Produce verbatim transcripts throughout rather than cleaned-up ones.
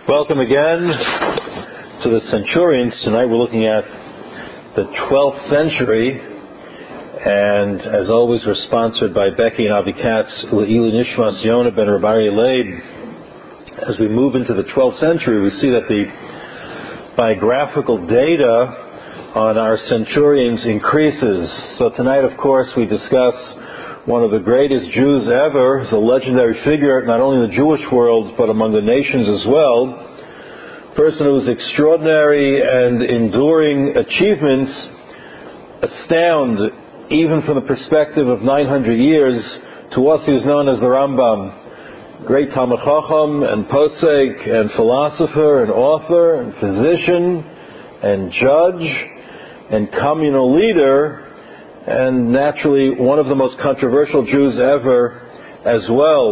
Welcome again to the Centurions. Tonight we're looking at the twelfth century, and as always we're sponsored by Becky and Avi Katz, Le'ili Nishmas Yonah ben Rabbi Leib. As we move into the twelfth century, we see that the biographical data on our Centurions increases. So tonight, of course, we discuss one of the greatest Jews ever, the legendary figure not only in the Jewish world but among the nations as well, a person whose extraordinary and enduring achievements astound even from the perspective of nine hundred years. To us he is known as the Rambam, great Talmid Chacham and posek and philosopher and author and physician and judge and communal leader, and naturally one of the most controversial Jews ever as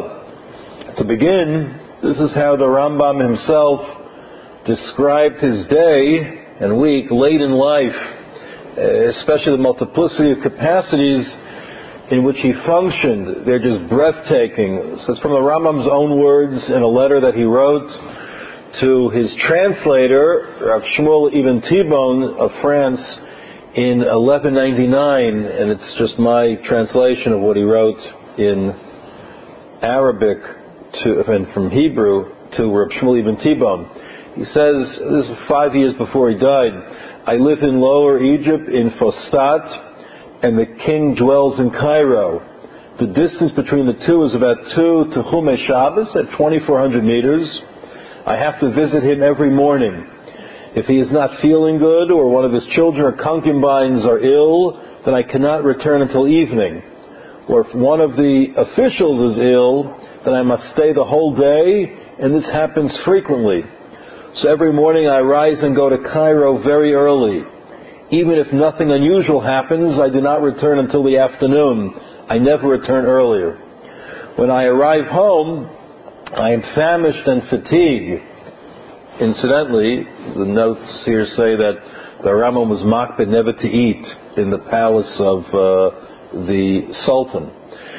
well. To begin, this is how the Rambam himself described his day and week late in life, especially the multiplicity of capacities in which he functioned. They're just breathtaking. So it's from the Rambam's own words in a letter that he wrote to his translator, Rav Shmuel Ibn Tibon of France, in eleven ninety-nine, and it's just my translation of what he wrote in Arabic to, and from Hebrew to Rav Shmuel Ibn Tibon. He says, this is five years before he died, I live in Lower Egypt in Fostat, and the king dwells in Cairo. The distance between the two is about two Techume Shabbos at twenty-four hundred meters. I have to visit him every morning. If he is not feeling good, or one of his children or concubines are ill, then I cannot return until evening. Or if one of the officials is ill, then I must stay the whole day, and this happens frequently. So every morning I rise and go to Cairo very early. Even if nothing unusual happens, I do not return until the afternoon. I never return earlier. When I arrive home, I am famished and fatigued. Incidentally, the notes here say that the Rambam was makpid never to eat in the palace of uh, the Sultan.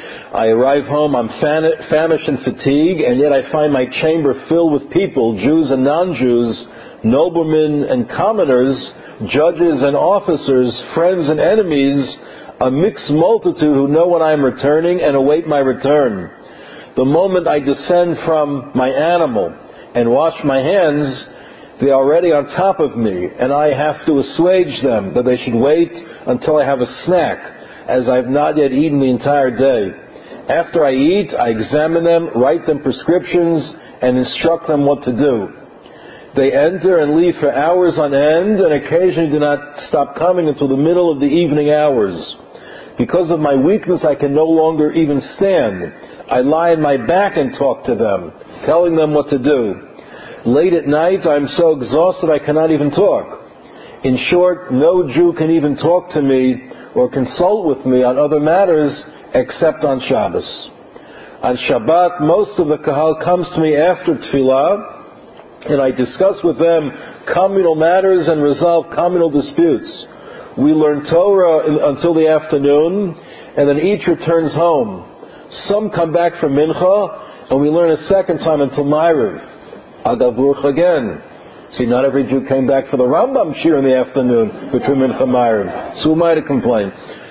I arrive home, I'm fan- famished and fatigued, and yet I find my chamber filled with people, Jews and non-Jews, noblemen and commoners, judges and officers, friends and enemies, a mixed multitude who know when I am returning and await my return. The moment I descend from my animal and wash my hands, they are already on top of me, and I have to assuage them that they should wait until I have a snack, as I have not yet eaten the entire day. After I eat, I examine them, write them prescriptions, and instruct them what to do. They enter and leave for hours on end, and occasionally do not stop coming until the middle of the evening hours. Because of my weakness, I can no longer even stand. I lie on my back and talk to them, telling them what to do. Late at night, I am so exhausted I cannot even talk. In short, no Jew can even talk to me or consult with me on other matters except on Shabbos. On Shabbat, most of the Kahal comes to me after Tefillah, and I discuss with them communal matters and resolve communal disputes. We learn Torah until the afternoon, and then each returns home. Some come back from Mincha, and we learn a second time until Ma'ariv. Agavuch again. See, not every Jew came back for the Rambam shir in the afternoon between Mincha and Ma'ariv. So who am I to complain?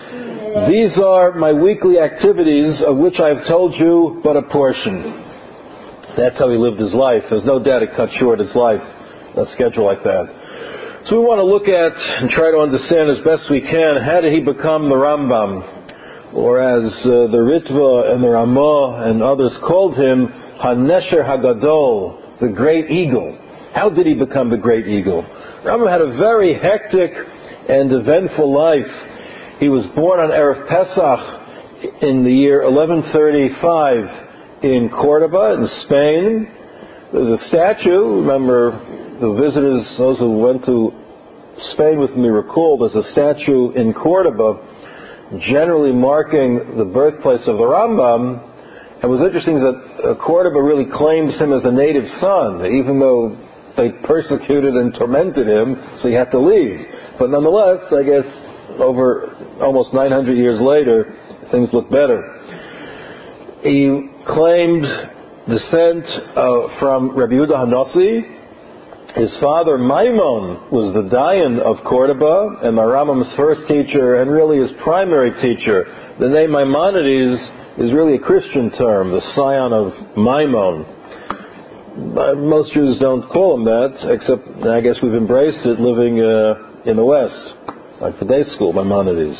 These are my weekly activities, of which I have told you but a portion. That's how he lived his life. There's no doubt it cut short his life, a schedule like that. So we want to look at and try to understand as best we can, how did he become the Rambam? Or as uh, the Ritva and the Ramah and others called him, HaNesher HaGadol, the great eagle. How did he become the great eagle? Rambam had a very hectic and eventful life. He was born on Erev Pesach in the year eleven thirty-five in Cordoba in Spain. There's a statue, remember the visitors, those who went to Spain with me recall, there's a statue in Cordoba generally marking the birthplace of the Rambam. And what's interesting is that uh, Cordoba really claims him as a native son, even though they persecuted and tormented him, so he had to leave. But nonetheless, I guess, over almost nine hundred years later, things look better. He claimed descent uh, from Rabbi Yehuda Hanassi. His father, Maimon, was the Dayan of Cordoba, and the Rambam's first teacher, and really his primary teacher. The name Maimonides is really a Christian term, the scion of Maimon. Most Jews don't call him that, except I guess we've embraced it living uh, in the West, like the day school, Maimonides.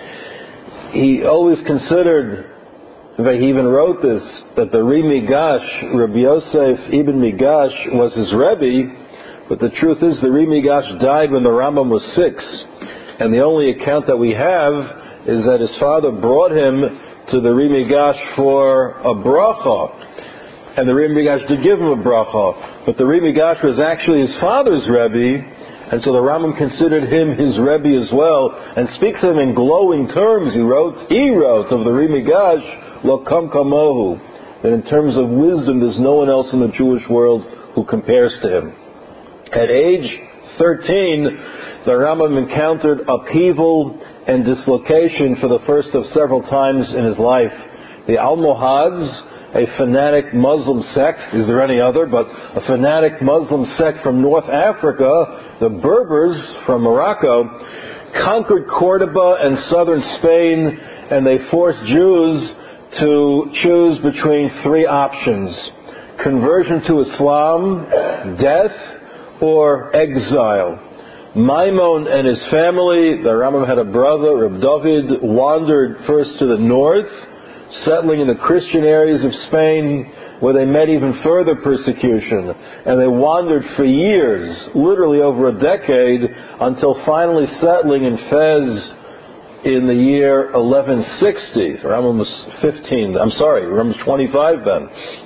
He always considered, he even wrote this, that the Ri Migash, Rabbi Yosef ibn Migash, was his Rebbe. But the truth is, the Ri Migash died when the Rambam was six. And the only account that we have is that his father brought him to the Ri Migash for a bracha. And the Ri Migash did give him a bracha. But the Ri Migash was actually his father's Rebbe. And so the Rambam considered him his Rebbe as well. And speaks of him in glowing terms. He wrote, he wrote of the Ri Migash, Lo kam kamohu. That in terms of wisdom, there's no one else in the Jewish world who compares to him. At age thirteen, the Rambam encountered upheaval and dislocation for the first of several times in his life. The Almohads, a fanatic Muslim sect, is there any other, but a fanatic Muslim sect from North Africa, the Berbers from Morocco, conquered Cordoba and southern Spain, and they forced Jews to choose between three options: conversion to Islam, death, or exile. Maimon and his family, the Rambam had a brother, Reb David, wandered first to the north, settling in the Christian areas of Spain, where they met even further persecution. And they wandered for years, literally over a decade, until finally settling in Fez in the year eleven sixty. The Rambam was fifteen, I'm sorry, the Rambam was twenty-five then.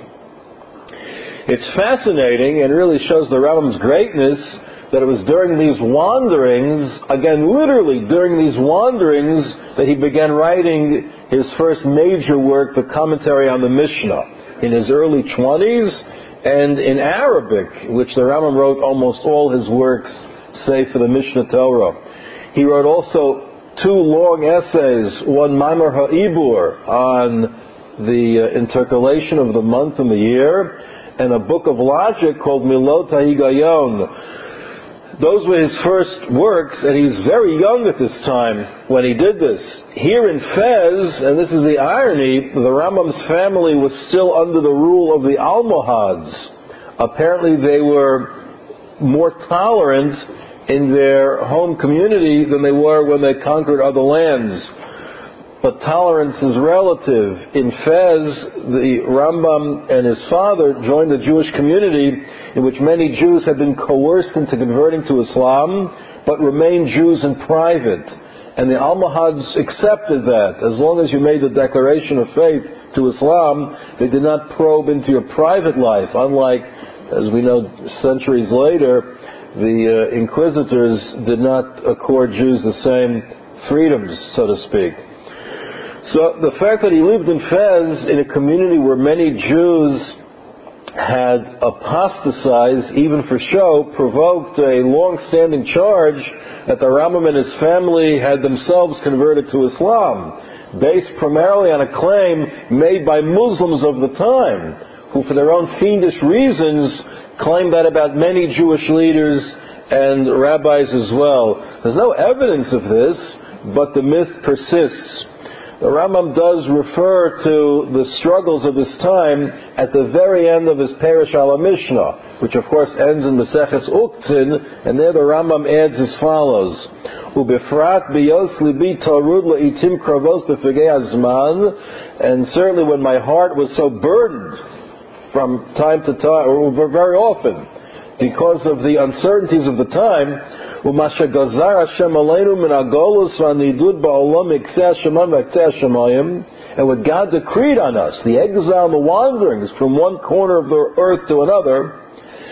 It's fascinating and really shows the Rambam's greatness that it was during these wanderings, again literally during these wanderings, that he began writing his first major work, the commentary on the Mishnah, in his early twenties, and in Arabic, which the Rambam wrote almost all his works, save for the Mishnah Torah. He wrote also two long essays, one Maimar Ha'ibur on the uh, intercalation of the month and the year, and a book of logic called Milot HaHigayon. Those were his first works, and he's very young at this time when he did this. Here in Fez, and this is the irony, the Rambam's family was still under the rule of the Almohads. Apparently they were more tolerant in their home community than they were when they conquered other lands. But tolerance is relative. In Fez, the Rambam and his father joined the Jewish community in which many Jews had been coerced into converting to Islam, but remained Jews in private. And the Almohads accepted that. As long as you made the declaration of faith to Islam, they did not probe into your private life, unlike, as we know centuries later, the uh, inquisitors did not accord Jews the same freedoms, so to speak. So the fact that he lived in Fez, in a community where many Jews had apostatized, even for show, provoked a long-standing charge that the Rambam and his family had themselves converted to Islam, based primarily on a claim made by Muslims of the time, who for their own fiendish reasons claimed that about many Jewish leaders and rabbis as well. There's no evidence of this, but the myth persists. The Rambam does refer to the struggles of his time at the very end of his Perish al Mishnah, which of course ends in Maseches Uktzin, and there the Rambam adds as follows: Ubefrat biyos libi tarud la'itim kravos befegei hazman, and certainly when my heart was so burdened from time to time, or very often, because of the uncertainties of the time, and what God decreed on us, the exile and the wanderings from one corner of the earth to another,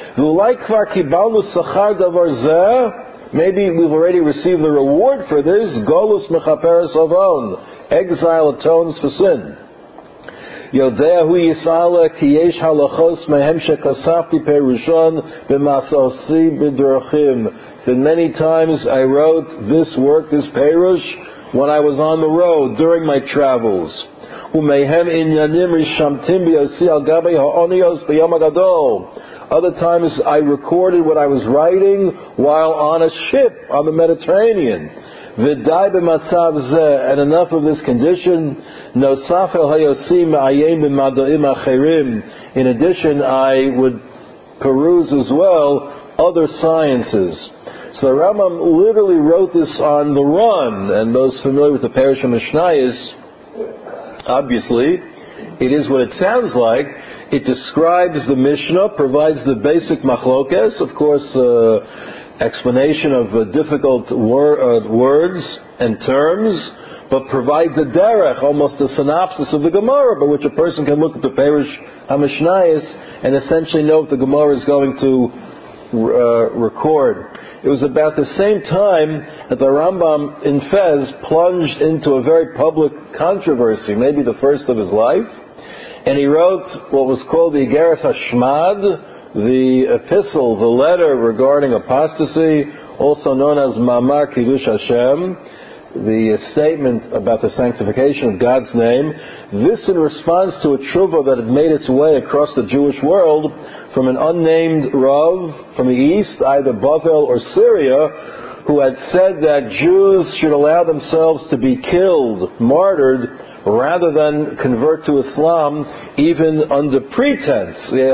maybe we've already received the reward for this. Golus mechaperes avon, exile atones for sin. Yodehu Yisala ki yesh halachos mehem shekasafti perushon b'masosi b'drachim. So many times I wrote this work, this perush, when I was on the road during my travels. Umehem inyanim rishamtim b'yosi al gabei ha'onios b'yom hagadol. Other times I recorded what I was writing while on a ship on the Mediterranean. V'dai b'matzav zeh, and enough of this condition. Nosaf el hayosim ma'ayim b'madoim acherim. In addition, I would peruse as well other sciences. So the Rambam literally wrote this on the run, and those familiar with the Parish of Mishnayos, obviously, it is what it sounds like. It describes the Mishnah, provides the basic machlokes, of course, uh, explanation of uh, difficult wor- uh, words and terms, but provides a derech, almost a synopsis of the Gemara, by which a person can look at the Parish HaMishnayos and essentially know what the Gemara is going to uh, record. It was about the same time that the Rambam in Fez plunged into a very public controversy, maybe the first of his life, and he wrote what was called the Igeres Hashmad, the epistle, the letter regarding apostasy, also known as Mamar Kiddush Hashem, the statement about the sanctification of God's name. This in response to a tshuva that had made its way across the Jewish world from an unnamed Rav from the east, either Bavel or Syria, who had said that Jews should allow themselves to be killed, martyred, rather than convert to Islam, even under pretense,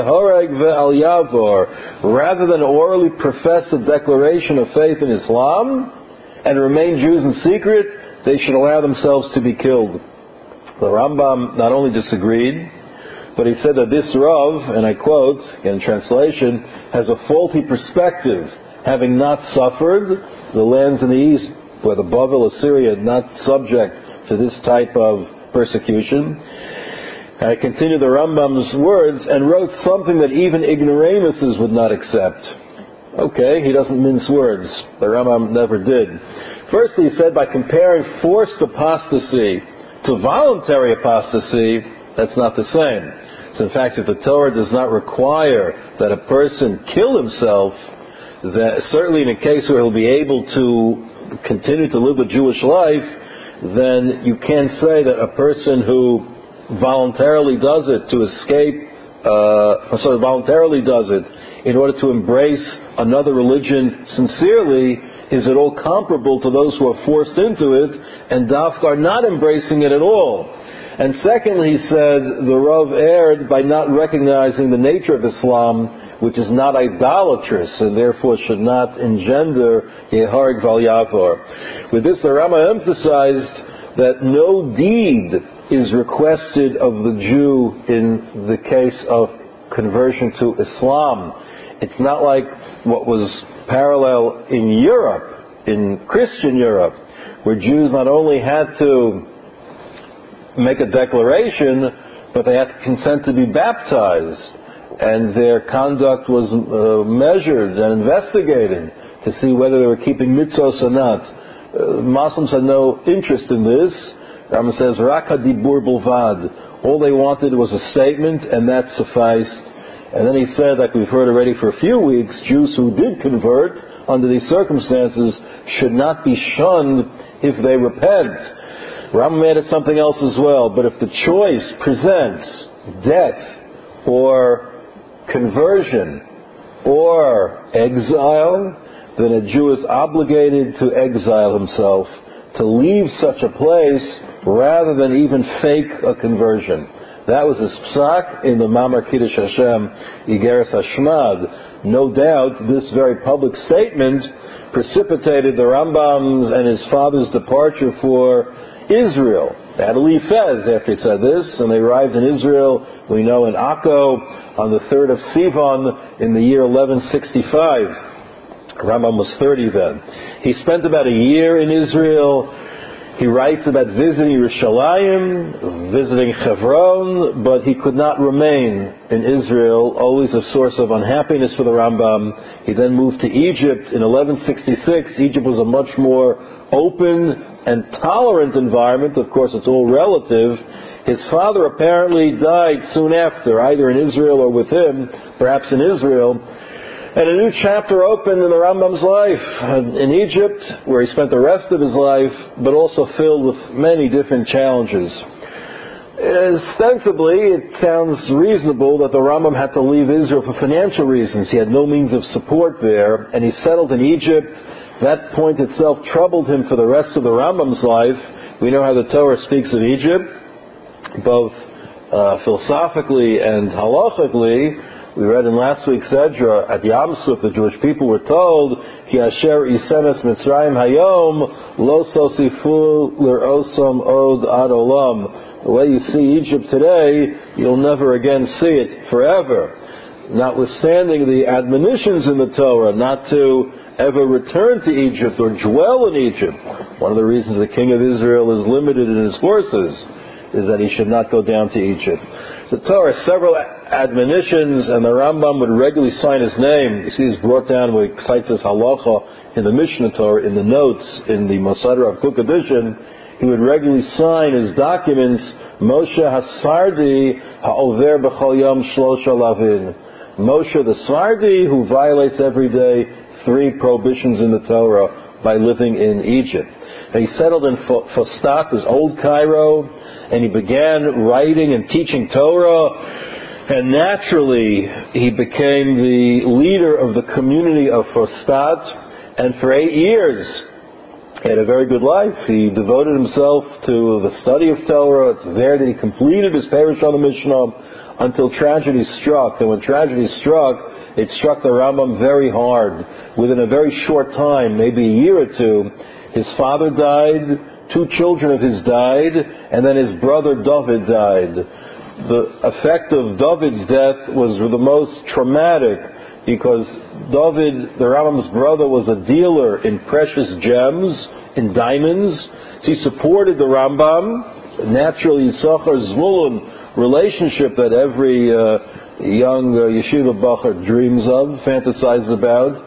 rather than orally profess a declaration of faith in Islam and remain Jews in secret, they should allow themselves to be killed. The Rambam not only disagreed, but he said that this Rav, and I quote, in translation, has a faulty perspective, having not suffered the lands in the east, where the Bavel Assyria are not subject to this type of persecution. And I continue the Rambam's words, and wrote something that even ignoramuses would not accept. Okay, he doesn't mince words. The Rambam never did. First, he said by comparing forced apostasy to voluntary apostasy, that's not the same. So in fact, if the Torah does not require that a person kill himself, that certainly in a case where he'll be able to continue to live a Jewish life, then you can't say that a person who voluntarily does it to escape, uh, sorry, voluntarily does it in order to embrace another religion sincerely is at all comparable to those who are forced into it and dafka are not embracing it at all. And secondly, he said the Rav erred by not recognizing the nature of Islam, which is not idolatrous and therefore should not engender Yeharig Val Yavar. With this, the Rama emphasized that no deed is requested of the Jew in the case of conversion to Islam. It's not like what was parallel in Europe, in Christian Europe, where Jews not only had to make a declaration, but they had to consent to be baptized, and their conduct was uh, measured and investigated to see whether they were keeping mitzvos or not. Uh, Muslims had no interest in this. Rama says, Rak hadibur bulvad. All they wanted was a statement, and that sufficed. And then he said, like we've heard already for a few weeks, Jews who did convert under these circumstances should not be shunned if they repent. Rambam added something else as well, but if the choice presents death or conversion or exile, then a Jew is obligated to exile himself, to leave such a place rather than even fake a conversion. That was his psak in the Mamar Kiddush Hashem, Igeres Hashmad. No doubt this very public statement precipitated the Rambam's and his father's departure for Israel. They had to leave Fez after he said this, and they arrived in Israel, we know, in Akko on the third of Sivan in the year eleven sixty-five. Rambam was thirty then. He spent about a year in Israel. He writes about visiting Yerushalayim, visiting Hebron, but he could not remain in Israel, always a source of unhappiness for the Rambam. He then moved to Egypt in eleven sixty-six. Egypt was a much more open and tolerant environment. Of course, it's all relative. His father apparently died soon after, either in Israel or with him, perhaps in Israel. And a new chapter opened in the Rambam's life in Egypt, where he spent the rest of his life, but also filled with many different challenges. Ostensibly, it sounds reasonable that the Rambam had to leave Israel for financial reasons. He had no means of support there, and he settled in Egypt. That point itself troubled him for the rest of the Rambam's life. We know how the Torah speaks of Egypt, both uh, philosophically and halachically. We read in last week's Zedra, at Yam Suf, the Jewish people were told, Ki asher isenes Mitzrayim hayom, lo sosifu l'rosom od ad olam. The way you see Egypt today, you'll never again see it forever. Notwithstanding the admonitions in the Torah not to ever return to Egypt or dwell in Egypt. One of the reasons the king of Israel is limited in his forces is that he should not go down to Egypt. The Torah has several admonitions, and the Rambam would regularly sign his name. You see, he's brought down where he cites his halacha in the Mishnah Torah, in the notes, in the Mosader of Kook edition. He would regularly sign his documents, Moshe Hasfardi ha'over b'chol yom shlosha lavin. Moshe the Sfardi, who violates every day three prohibitions in the Torah by living in Egypt. And he settled in Fostat, his old Cairo, and he began writing and teaching Torah. And naturally, he became the leader of the community of Fostat. And for eight years, he had a very good life. He devoted himself to the study of Torah. It's there that he completed his Perush on the Mishnah until tragedy struck. And when tragedy struck, it struck the Rambam very hard. Within a very short time, maybe a year or two, his father died, two children of his died, and then his brother David died. The effect of David's death was the most traumatic because David, the Rambam's brother, was a dealer in precious gems, in diamonds. So he supported the Rambam. Naturally, Yisachar Zvulun relationship that every uh, young uh, yeshiva bacher dreams of, fantasizes about.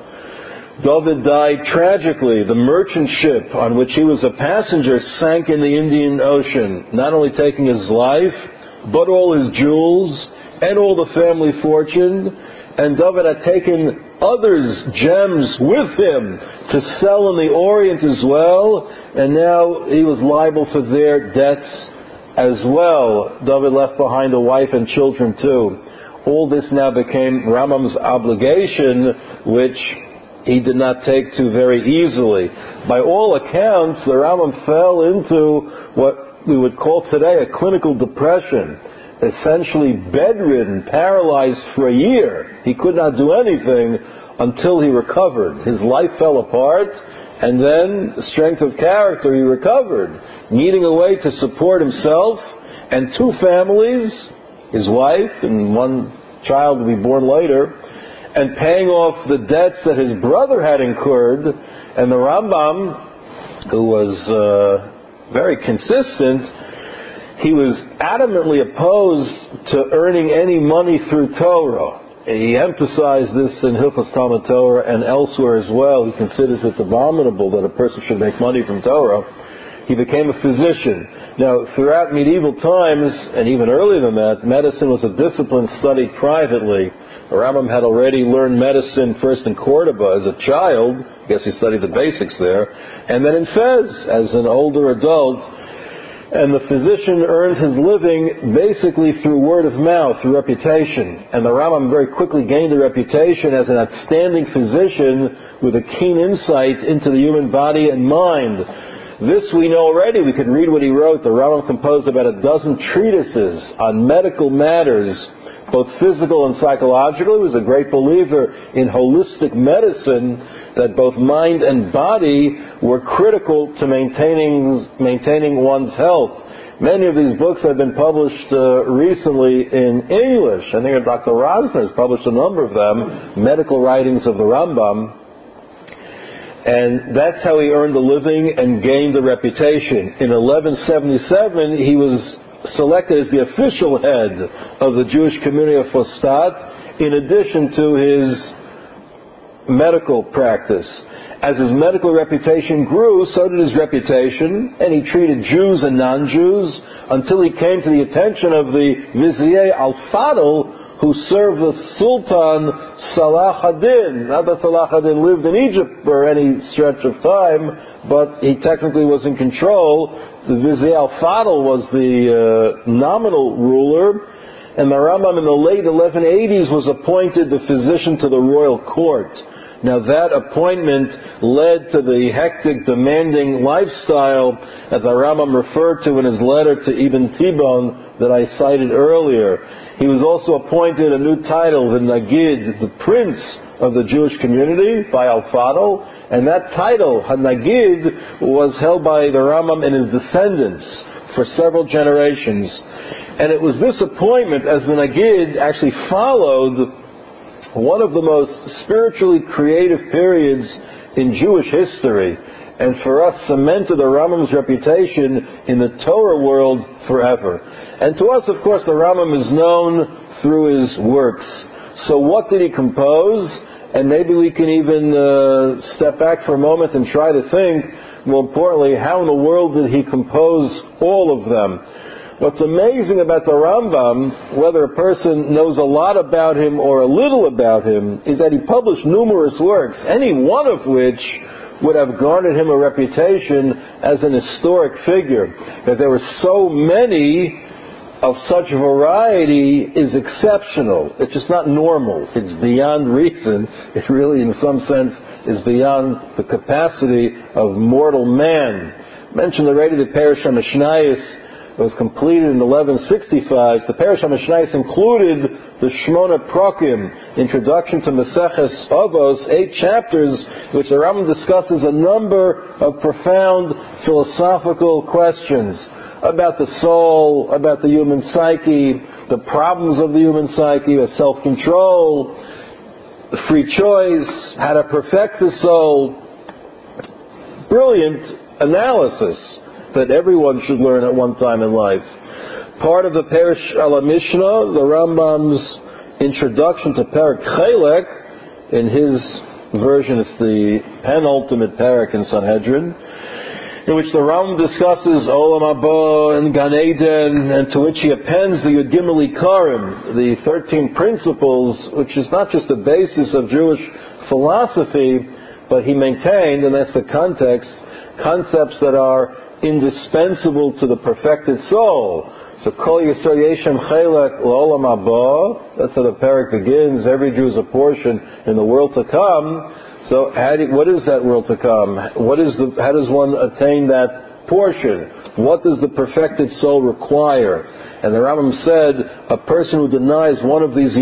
David died tragically. The merchant ship on which he was a passenger sank in the Indian Ocean, not only taking his life, but all his jewels and all the family fortune. And David had taken others' gems with him to sell in the Orient as well, and now he was liable for their debts as well. David left behind a wife and children too. All this now became Rambam's obligation, which he did not take to very easily. By all accounts, the Rambam fell into what we would call today a clinical depression, essentially bedridden, paralyzed for a year. He could not do anything until he recovered. His life fell apart, and then, strength of character, he recovered, needing a way to support himself and two families, his wife and one child to be born later, and paying off the debts that his brother had incurred. And the Rambam, who was uh, very consistent, he was adamantly opposed to earning any money through Torah. He emphasized this in Hilchos Talmud Torah and elsewhere as well. He considers it abominable that a person should make money from Torah. He became a physician. Now, throughout medieval times, and even earlier than that, medicine was a discipline studied privately. The Rambam had already learned medicine first in Cordoba as a child. I guess he studied the basics there. And then in Fez as an older adult. And the physician earned his living basically through word of mouth, through reputation. And the Rambam very quickly gained a reputation as an outstanding physician with a keen insight into the human body and mind. This we know already. We could read what he wrote. The Rambam composed about a dozen treatises on medical matters, both physical and psychological. He was a great believer in holistic medicine, that both mind and body were critical to maintaining maintaining one's health. Many of these books have been published uh, recently in English. I think Doctor Rosner has published a number of them, medical writings of the Rambam. And that's how he earned a living and gained a reputation. In eleven seventy-seven, he was selected as the official head of the Jewish community of Fostat, in addition to his medical practice. As his medical reputation grew, so did his reputation, and he treated Jews and non-Jews until he came to the attention of the Vizier Al-Fadl, who served the Sultan Salah ad-Din. Not that Salah ad-Din lived in Egypt for any stretch of time, but he technically was in control. The Vizier al-Fadl was the uh, nominal ruler, and the Rambam in the late eleven eighties was appointed the physician to the royal court. Now that appointment led to the hectic, demanding lifestyle that the Rambam referred to in his letter to Ibn Tibon that I cited earlier. He was also appointed a new title, the Nagid, the Prince of the Jewish community, by Al-Fadl, and that title, Ha-Nagid, was held by the Rambam and his descendants for several generations. And it was this appointment as the Nagid actually followed one of the most spiritually creative periods in Jewish history, and for us cemented the Rambam's reputation in the Torah world forever. And to us, of course, the Rambam is known through his works. So what did he compose? And maybe we can even uh, step back for a moment and try to think, more importantly, how in the world did he compose all of them? What's amazing about the Rambam, whether a person knows a lot about him or a little about him, is that he published numerous works, any one of which would have garnered him a reputation as an historic figure. That there were so many of such variety is exceptional. It's just not normal. It's beyond reason. It really, in some sense, is beyond the capacity of mortal man. I mentioned already the Perush HaMishnayos was completed in eleven sixty-five. The Perush HaMishnayos included the Shmona Prokim, Introduction to Maseches Avos, eight chapters, which the Rambam discusses a number of profound philosophical questions about the soul, about the human psyche, the problems of the human psyche, self-control, free choice, how to perfect the soul. Brilliant analysis that everyone should learn at one time in life. Part of the Perush ala Mishnah, the Rambam's introduction to Perek Chelek, in his version it's the penultimate Perek in Sanhedrin, in which the Rambam discusses Olam Haba and Gan Eden, and to which he appends the Yud Gimel Ikarim, the thirteen principles, which is not just the basis of Jewish philosophy, but he maintained, and that's the context, concepts that are indispensable to the perfected soul. So Kol Yisrael Yeshem Chelek L'Olam Haba, that's how the Perek begins. Every Jew is a portion in the world to come. So how do, what is that world to come? What is the, how does one attain that portion? What does the perfected soul require? And the Rambam said, a person who denies one of these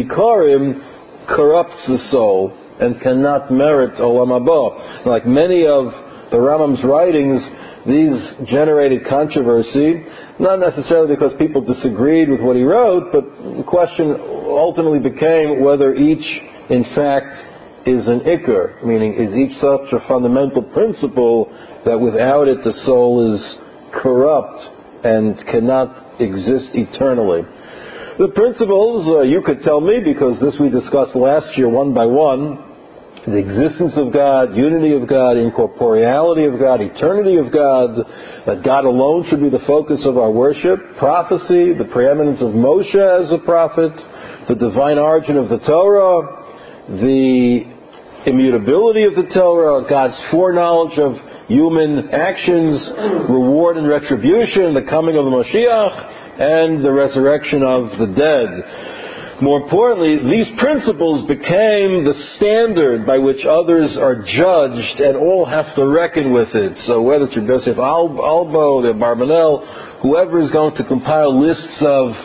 Ikarim corrupts the soul and cannot merit Olam Haba. Like many of the Rambam's writings, these generated controversy, not necessarily because people disagreed with what he wrote, but the question ultimately became whether each, in fact, is an ikar, meaning is each such a fundamental principle that without it the soul is corrupt and cannot exist eternally. The principles, uh, you could tell me, because this we discussed last year one by one, the existence of God, unity of God, incorporeality of God, eternity of God, that God alone should be the focus of our worship, prophecy, the preeminence of Moshe as a prophet, the divine origin of the Torah, the immutability of the Torah, God's foreknowledge of human actions, reward and retribution, the coming of the Mashiach, and the resurrection of the dead. More importantly, these principles became the standard by which others are judged, and all have to reckon with it. So whether it's Rabbi Yosef Albo, the Barbanel, whoever is going to compile lists of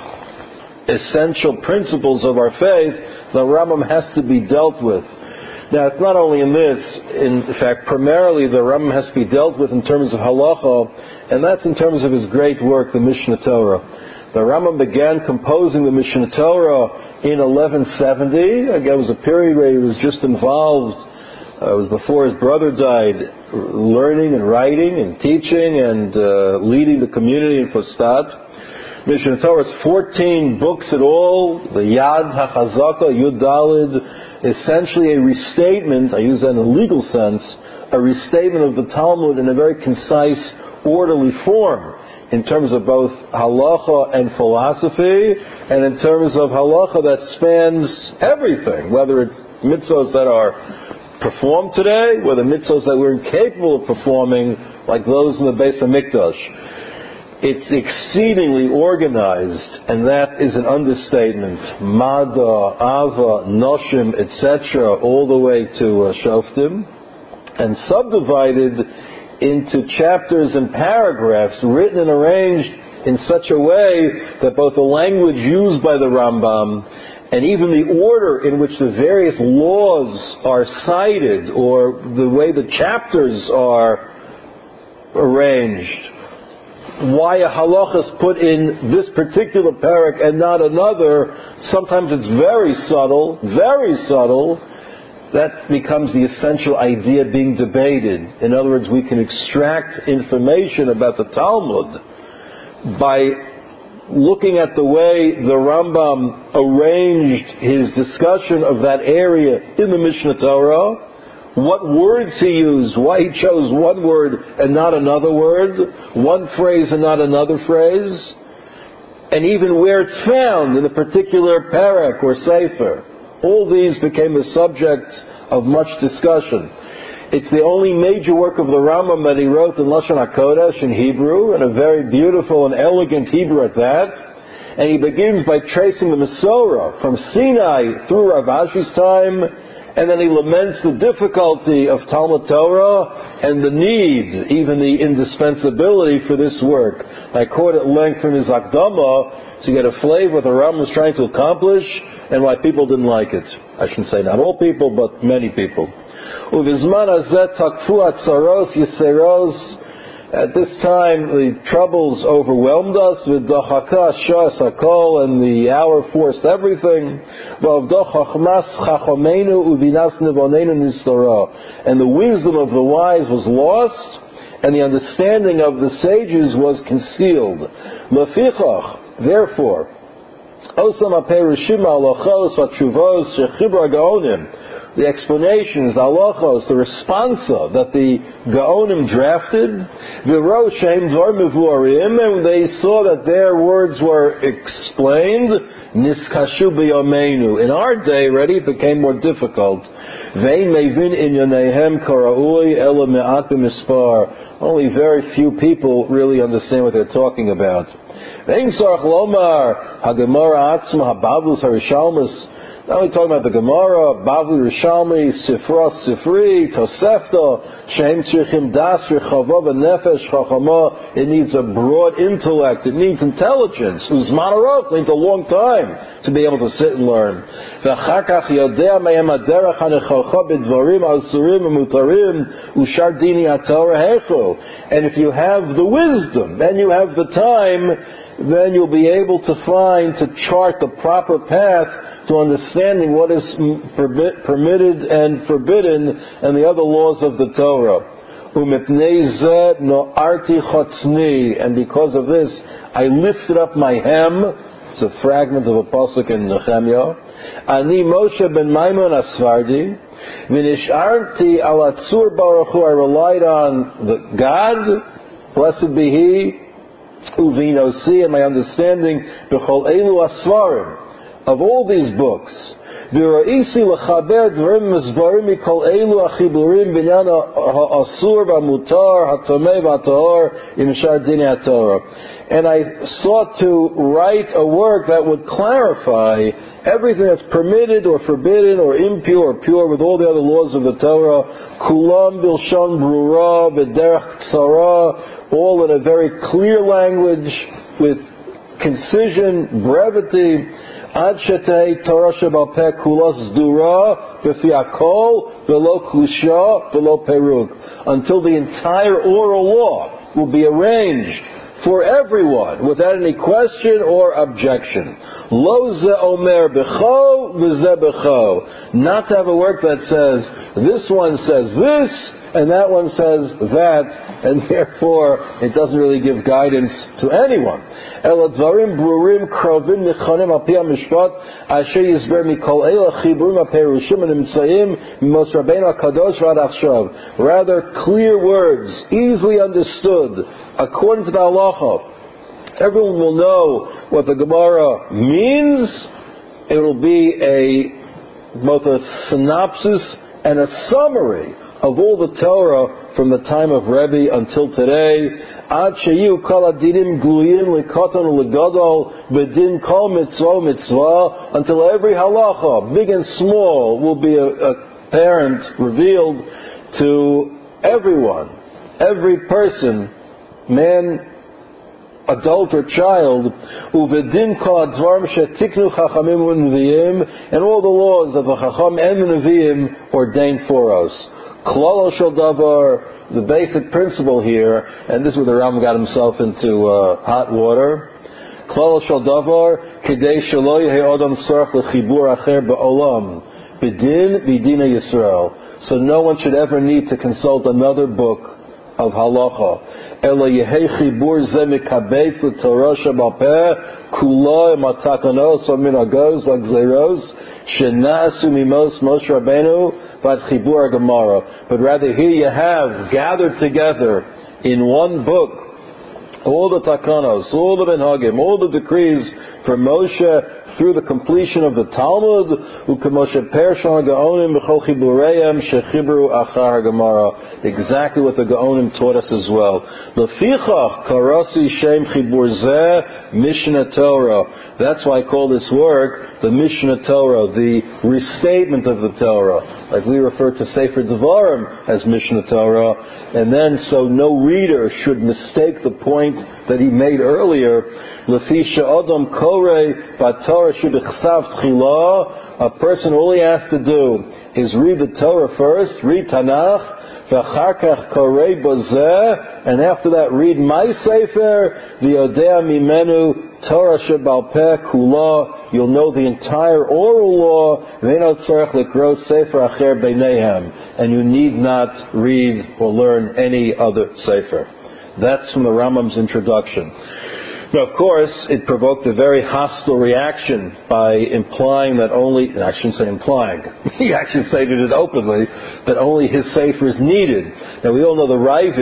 essential principles of our faith, the Rambam has to be dealt with. Now, it's not only in this. In fact, primarily the Rambam has to be dealt with in terms of halacha, and that's in terms of his great work, the Mishnah Torah. The Rambam began composing the Mishnah Torah in eleven seventy. Again, it was a period where he was just involved, uh, it was before his brother died, learning and writing and teaching and uh, leading the community in Fustat. Mishnah Torah is fourteen books at all. The Yad HaChazaka, Yud Dalid, essentially a restatement, I use that in a legal sense, a restatement of the Talmud in a very concise, orderly form. in terms of both halacha and philosophy, and in terms of halacha that spans everything, whether it's mitzvahs that are performed today, whether mitzvahs that we're incapable of performing, like those in the Beis HaMikdash. It's exceedingly organized, and that is an understatement. Mada, Ava, Noshim, et cetera, all the way to uh, Shoftim, and subdivided into chapters and paragraphs, written and arranged in such a way that both the language used by the Rambam and even the order in which the various laws are cited, or the way the chapters are arranged, why a halacha is put in this particular parak and not another, sometimes it's very subtle, very subtle. That becomes the essential idea being debated. In other words, we can extract information about the Talmud by looking at the way the Rambam arranged his discussion of that area in the Mishnah Torah, what words he used, why he chose one word and not another word, one phrase and not another phrase, and even where it's found in a particular parak or sefer. All these became the subject of much discussion. It's the only major work of the Rambam that he wrote in Lashon HaKodesh in Hebrew, and a very beautiful and elegant Hebrew at that. And he begins by tracing the Masorah from Sinai through Rav Ashi's time, and then he laments the difficulty of Talmud Torah and the need, even the indispensability for this work. I quote at length from his Akdama to get a flavor of what the Rambam was trying to accomplish and why people didn't like it. I shouldn't say not all people, but many people. Uvizman hazeh takfu atzaros yiseros. At this time, the troubles overwhelmed us. V'dachaka shas hakol, and the hour forced everything. V'avdoch chachmas chachomenu uvinas nevonenu nistora, and the wisdom of the wise was lost, and the understanding of the sages was concealed. Lefichach, therefore, osam aperushim alachos v'tshuvos shechibra gaonim, the explanations, the halachos, the responsa that the Gaonim drafted, v'roshem dvar mevuarim, and they saw that their words were explained, niskashu b'yomeinu. In our day, already, it became more difficult. Vein mevin inyanehem karaui ela me'atim mispar. Only very few people really understand what they're talking about. Vein sarach lomar hagemara atzma habavlus harishalmus. Now we're talking about the Gemara, Bavli Rishalmi, Sifra Sifri, Tosefta, Shem Tzrichim Das, Rechava, Nefesh, Chachama. It needs a broad intellect. It needs intelligence. Uzman Arok needs a long time to be able to sit and learn. V'chakach Yodea Me'em Aderech HaNechacha B'dvarim Asurim Umutarim Ushar Dini HaTorah Hecho. And if you have the wisdom and you have the time, then you'll be able to find, to chart the proper path to understanding what is permitted and forbidden and the other laws of the Torah. And because of this, I lifted up my hem. It's a fragment of a pasuk in Nehemiah. Ani Moshe ben Maimon Asfardi. V'nisharti al Atzur Baruch Hu. I relied on the God, blessed be He, Uvinosi, and my understanding, B'chol Elu Asvarim, of all these books. V'ra'isi l'chaber dvarim mizvarim mikol elu achiburim binyan ha'asur v'mutar ha'tomei v'atahor imshar dini ha'torah. And I sought to write a work that would clarify everything that's permitted or forbidden or impure or pure with all the other laws of the Torah. Kulam bilshon brura b'derech tzara, all in a very clear language with concision, brevity. Ad shetei Torah shebal peh kulos zdura b'fi hakol v'lo klusha v'lo perug, until the entire oral law will be arranged for everyone without any question or objection. Lo ze omer b'cho v'ze b'cho. Not to have a work that says this one says this and that one says that, and therefore it doesn't really give guidance to anyone. Ela dvarim brurim krovim nichanim al pi hamishpat asher yisber mikol ela chibrum haperushim hanimtzayim mimos Rabbeinu HaKadosh v'ad achshav. Rather, clear words, easily understood, according to the halacha, Everyone will know what the Gemara means. It will be a both a synopsis and a summary of all the Torah from the time of Rebbe until today. Ad sheyu kol adinim gluyim likoton ulegadol bedin kol mitzvah mitzvah, until every halacha, big and small, will be apparent, revealed to everyone, every person, man, adult or child, uvedin kol advarim shetiknu chachamim u'neviim, and all the laws of the chacham and the neviim ordained for us. Klal shel davar, the basic principle here, and this is where the Rambam got himself into uh, hot water. Klal shel davar, kedei shelo yehi adam tzarich lechibur acher ba'olam, b'din b'dina Yisrael. So no one should ever need to consult another book of halacha. Ela yehi chibur ze mikabes l'torah shebal peh kula imatakonos v'minagos v'gzeros shenasu mimos Moshe Rabbeinu v'ad chibur Gemara. But rather here you have gathered together in one book all the takanos, all the minhagim, all the decrees from Moshe through the completion of the Talmud, u'kemoshe pershon gaonim b'chol chibureim shechibru achar Gemara. Exactly what the Gaonim taught us as well. Lefichach karasi shem chibur zeh Mishnah Torah. That's why I call this work the Mishnah Torah, the restatement of the Torah. Like we refer to Sefer Devarim as Mishnah Torah, and then so no reader should mistake the point that he made earlier. Lefi she'adam korei b'Torah shebechsav tchila. A person, all he has to do is read the Torah first, read Tanakh, v'achar kach korei bozeh, and after that read my Sefer, v'yodea mimenu Torah shebal peh kula. You'll know the entire oral law, v'eino tzarech likros Sefer acher beinehem, and you need not read or learn any other Sefer. That's from the Rambam's introduction. Now, of course, it provoked a very hostile reaction by implying that only, I shouldn't say implying, he actually stated it openly, that only his Sefer is needed. Now, we all know the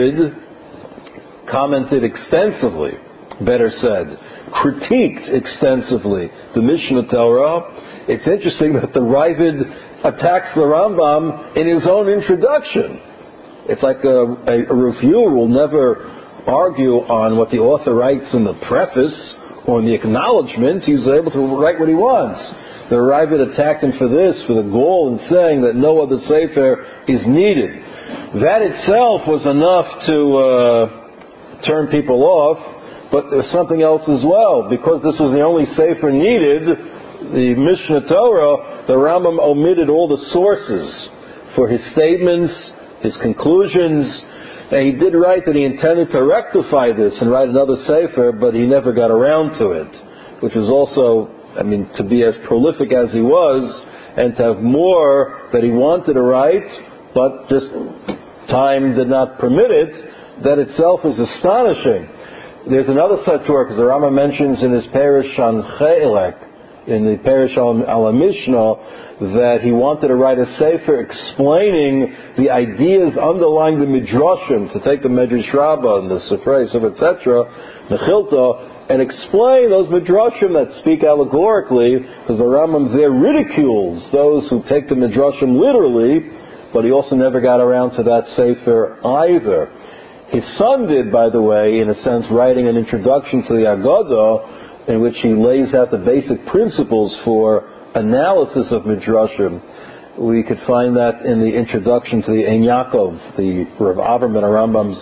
Ravid commented extensively, better said, critiqued extensively the Mishnah Torah. It's interesting that the Ravid attacks the Rambam in his own introduction. It's like a, a, a reviewer will never argue on what the author writes in the preface or in the acknowledgments. He's able to write what he wants. The Ravid attacked him for this, for the goal in saying that no other Sefer is needed. That itself was enough to uh, turn people off, but there's something else as well. Because this was the only Sefer needed, the Mishnah Torah, the Rambam omitted all the sources for his statements, his conclusions. And he did write that he intended to rectify this and write another Sefer, but he never got around to it, which was also, I mean, to be as prolific as he was and to have more that he wanted to write, but just time did not permit it. That itself is astonishing. There's another such work, as the Rama mentions in his Perish on Cheilek, in the Perish on Ala Mishnah, that he wanted to write a Sefer explaining the ideas underlying the Midrashim, to take the Medrash Rabbah and the Sifrei, et cetera, Mechilta, and explain those Midrashim that speak allegorically, because the Rambam there ridicules those who take the Midrashim literally, but he also never got around to that Sefer either. His son did, by the way, in a sense, writing an introduction to the Agadah, in which he lays out the basic principles for analysis of Midrashim. We could find that in the introduction to the Ein Yaakov, the Rav Avraham Rambam's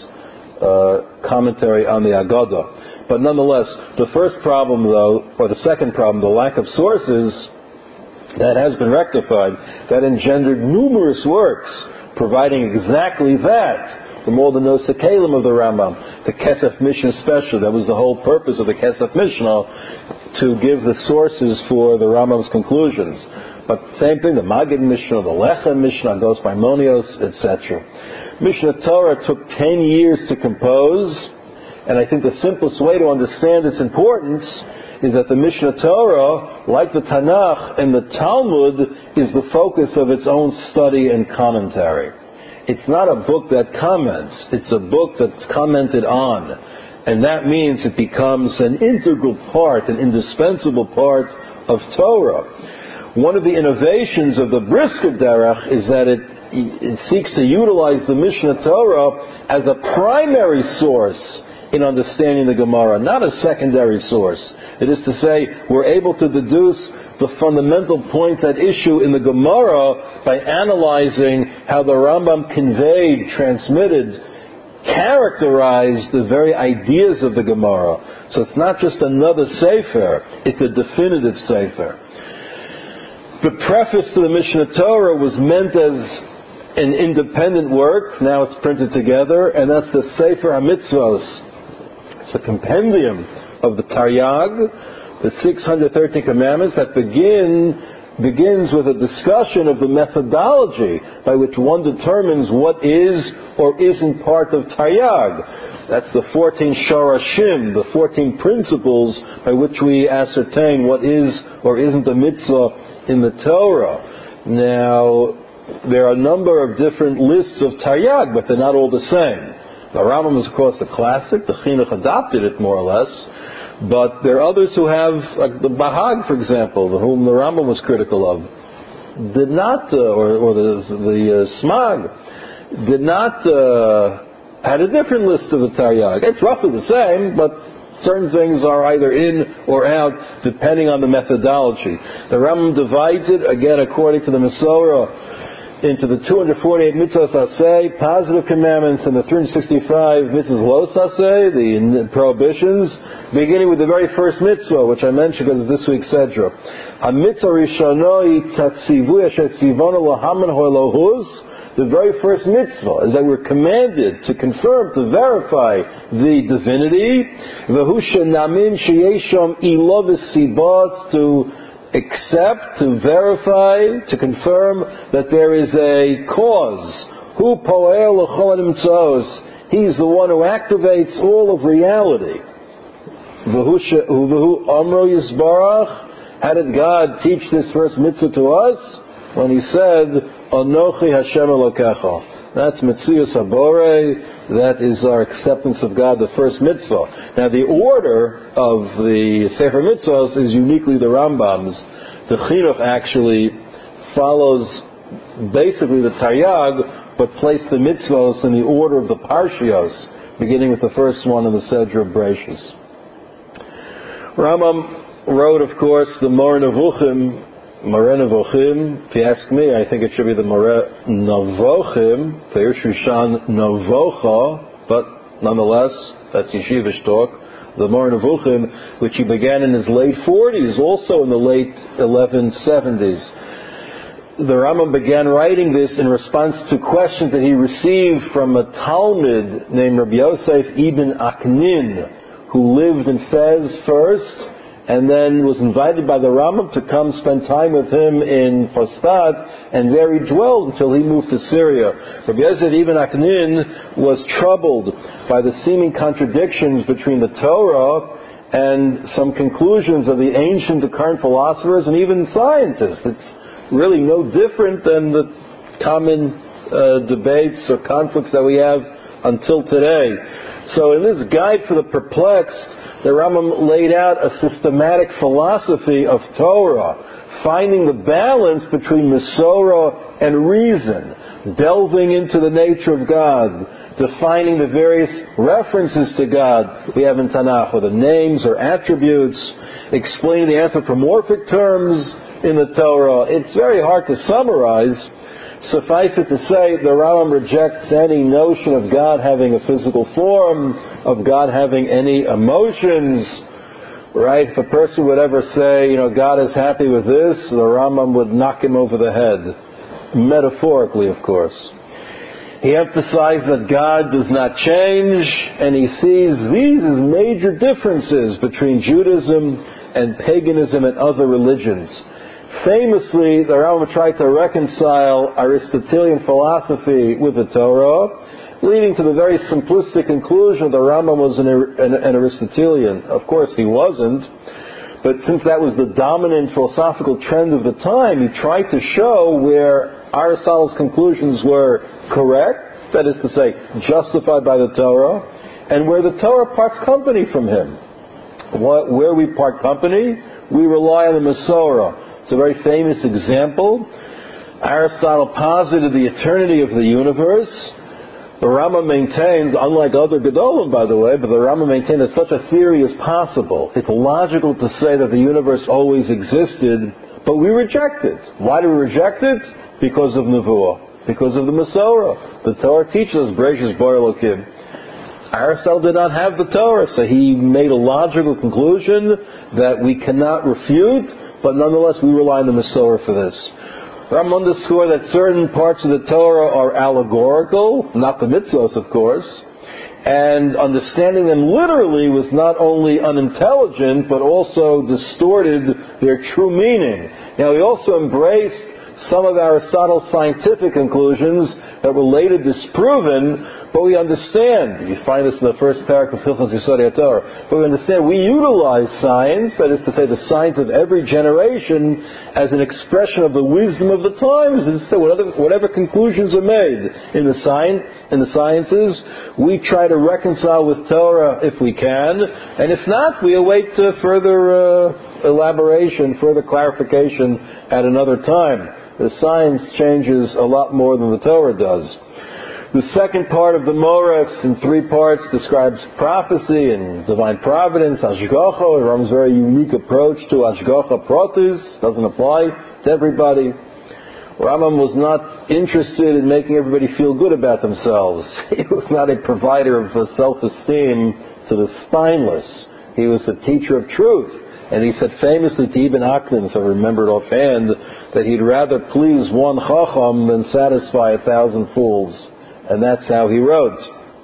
uh, commentary on the Agadah. But nonetheless, the first problem, though, or the second problem, the lack of sources, that has been rectified. That engendered numerous works providing exactly that. From all the Nosei Kelim of the Rambam, the Kesef Mishnah especially, that was the whole purpose of the Kesef Mishnah, to give the sources for the Rambam's conclusions. But same thing, the Magid Mishnah, the Lechem Mishnah, goes by Monios, et cetera. Mishnah Torah took ten years to compose, and I think the simplest way to understand its importance is that the Mishnah Torah, like the Tanakh and the Talmud, is the focus of its own study and commentary. It's not a book that comments, it's a book that's commented on. and that means it becomes an integral part, an indispensable part of Torah. One of the innovations of the Brisker Derech is that it, it seeks to utilize the Mishnah Torah as a primary source in understanding the Gemara, not a secondary source. It is to say, we're able to deduce the fundamental points at issue in the Gemara by analyzing how the Rambam conveyed, transmitted, characterized the very ideas of the Gemara. So it's not just another Sefer, it's a definitive Sefer. The preface to the Mishnah Torah was meant as an independent work. Now it's printed together, and that's the Sefer HaMitzvos. It's a compendium of the Taryag, the six hundred thirteen commandments that begin begins with a discussion of the methodology by which one determines what is or isn't part of Taryag. That's the fourteen Shorashim, the fourteen principles by which we ascertain what is or isn't a mitzvah in the Torah. Now, there are a number of different lists of Taryag, but they're not all the same. The Rambam is, of course, a classic. The Chinuch adopted it, more or less. But there are others who have, like the Bahag, for example, whom the Rambam was critical of, did not, uh, or, or the, the uh, Smag, did not, uh, had a different list of the Taryag. It's roughly the same, but certain things are either in or out, depending on the methodology. The Rambam divides it, again, according to the Masorah, into the two hundred forty-eight mitzvahs aseh, positive commandments, and the three hundred sixty-five mitzvahs los aseh, the prohibitions, beginning with the very first mitzvah, which I mentioned because of this week's Sedra. Ha-mitzvah rishono tatzivu asher tzivonu lahaman ho'elohuz. The very first mitzvah is that we're commanded to confirm, to verify the divinity. V'hu shenamin sheyesham ilo v'sibot, to accept, to verify, to confirm that there is a cause. Hu poel l'chol nimtzos. He's the one who activates all of reality. V'hu amro yisbarach. How did God teach this first mitzvah to us? When He said, Anochi Hashem Elokecha. That's Metzius Habore. That is our acceptance of God, the first mitzvah. Now, the order of the Sefer Mitzvahs is uniquely the Rambam's. The Chinuch actually follows basically the Taryag, but placed the mitzvahs in the order of the Parshios, beginning with the first one in the Sedra of Bereishis. Rambam wrote, of course, the Moreh Nevuchim, Moreh Nevuchim. If you ask me, I think it should be the Moreh Nevuchim, Perush Rishon Nevucha, but nonetheless, that's yeshivish talk. The Moreh Nevuchim, which he began in his late forties, also in the late eleven seventies. The Rambam began writing this in response to questions that he received from a Talmud named Rabbi Yosef Ibn Aknin, who lived in Fez first, and then was invited by the Rambam to come spend time with him in Fostat, and there he dwelled until he moved to Syria. Rabbi Yosef Ibn Aknin was troubled by the seeming contradictions between the Torah and some conclusions of the ancient, the current philosophers, and even scientists. It's really no different than the common uh, debates or conflicts that we have until today. So in this guide for the perplexed, the Rambam laid out a systematic philosophy of Torah, finding the balance between Masorah and reason, delving into the nature of God, defining the various references to God we have in Tanakh, or the names or attributes, explaining the anthropomorphic terms in the Torah. It's very hard to summarize. Suffice it to say, the Rambam rejects any notion of God having a physical form, of God having any emotions. Right? If a person would ever say, you know, God is happy with this, the Rambam would knock him over the head. Metaphorically, of course. He emphasized that God does not change, and he sees these as major differences between Judaism and paganism and other religions. Famously, the Rambam tried to reconcile Aristotelian philosophy with the Torah, leading to the very simplistic conclusion that the Rambam was an, an, an Aristotelian. Of course, he wasn't, but since that was the dominant philosophical trend of the time, he tried to show where Aristotle's conclusions were correct, that is to say, justified by the Torah, and where the Torah parts company from him. What, where we part company, we rely on the Masorah. It's a very famous example. Aristotle posited the eternity of the universe. The Rambam maintains, unlike other Gedolim, by the way, but the Rambam maintained that such a theory is possible. It's logical to say that the universe always existed, but we reject it. Why do we reject it? Because of Nevuah, because of the Masorah. The Torah teaches us, Bereshis bara Elokim. Aristotle did not have the Torah, so he made a logical conclusion that we cannot refute, but nonetheless we rely on the Masorah for this. Rambam underscored that certain parts of the Torah are allegorical, not the mitzvos, of course, and understanding them literally was not only unintelligent, but also distorted their true meaning. Now, he also embraced some of Aristotle's scientific conclusions that were later disproven, but we understand, you find this in the first paragraph of Hilchos Yesodei HaTorah, but we understand we utilize science, that is to say the science of every generation, as an expression of the wisdom of the times. Instead, whatever, whatever conclusions are made in the science, in the sciences, we try to reconcile with Torah if we can, and if not, we await uh, further uh, elaboration, further clarification at another time. The science changes a lot more than the Torah does. The second part of the Moretz, in three parts, describes prophecy and divine providence, Hashgacha. Rambam's very unique approach to Hashgacha Pratis doesn't apply to everybody. Rambam was not interested in making everybody feel good about themselves. He was not a provider of self-esteem to the spineless. He was a teacher of truth. And he said famously to Ibn Aknan, so I remembered offhand, that he'd rather please one Chacham than satisfy a thousand fools. And that's how he wrote.